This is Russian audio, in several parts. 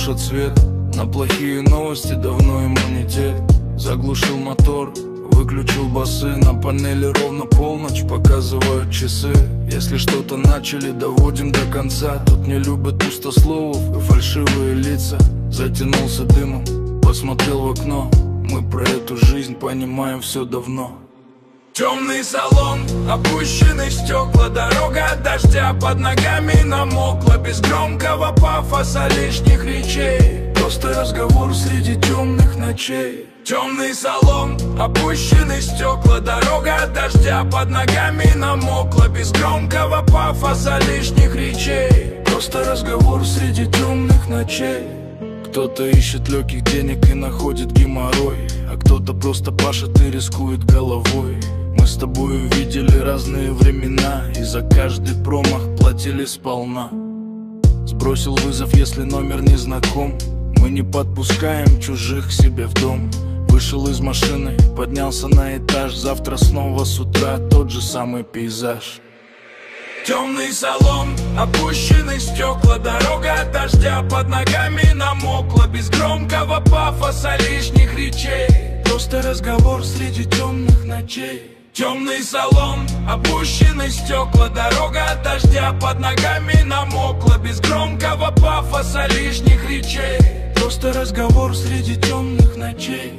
тушат свет. На плохие новости давно иммунитет. Заглушил мотор, выключил басы. На панели ровно полночь, показывают часы. Если что-то начали, доводим до конца. Тут не любят пустословов и фальшивые лица. Затянулся дымом, посмотрел в окно. Мы про эту жизнь понимаем все давно. Темный салон, опущены стекла. Дорога от дождя под ногами намокла. Без громкого пафоса, лишних речей. Просто разговор среди темных ночей. Темный салон, опущены стекла. Дорога от дождя под ногами намокла. Без громкого пафоса, лишних речей. Просто разговор среди темных ночей. Кто-то ищет легких денег и находит геморрой, а кто-то просто пашет и рискует головой. Мы с тобой увидели разные времена, и за каждый промах платили сполна. Сбросил вызов, если номер не знаком. Мы не подпускаем чужих к себе в дом. Вышел из машины, поднялся на этаж. Завтра снова с утра тот же самый пейзаж. Темный салон, опущены стекла. Дорога от дождя под ногами намокла. Без громкого пафоса, лишних речей. Просто разговор среди темных ночей. Темный салон, опущены стекла. Дорога от дождя под ногами намокла. Без громкого пафоса, лишних речей. Просто разговор среди темных ночей.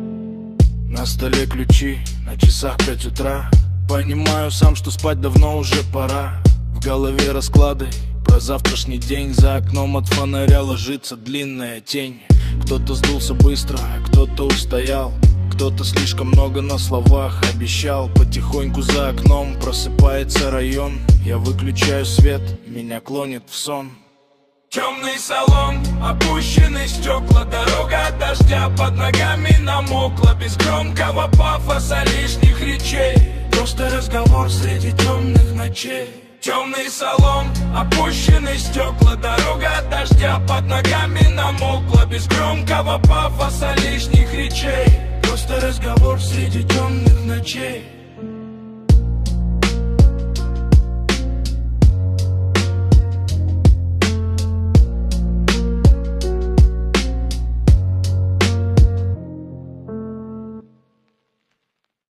На столе ключи, на часах 5 утра. Понимаю сам, что спать давно уже пора. В голове расклады про завтрашний день. За окном от фонаря ложится длинная тень. Кто-то сдулся быстро, кто-то устоял. Кто-то слишком много на словах обещал. Потихоньку за окном просыпается район. Я выключаю свет, меня клонит в сон. Темный салон, опущены стекла. Дорога от дождя под ногами намокла. Без громкого пафоса, лишних речей. Просто разговор среди темных ночей. Темный салон, опущены стекла. Дорога от дождя под ногами намокла. Без громкого пафоса, лишних речей. Просто разговор среди темных ночей.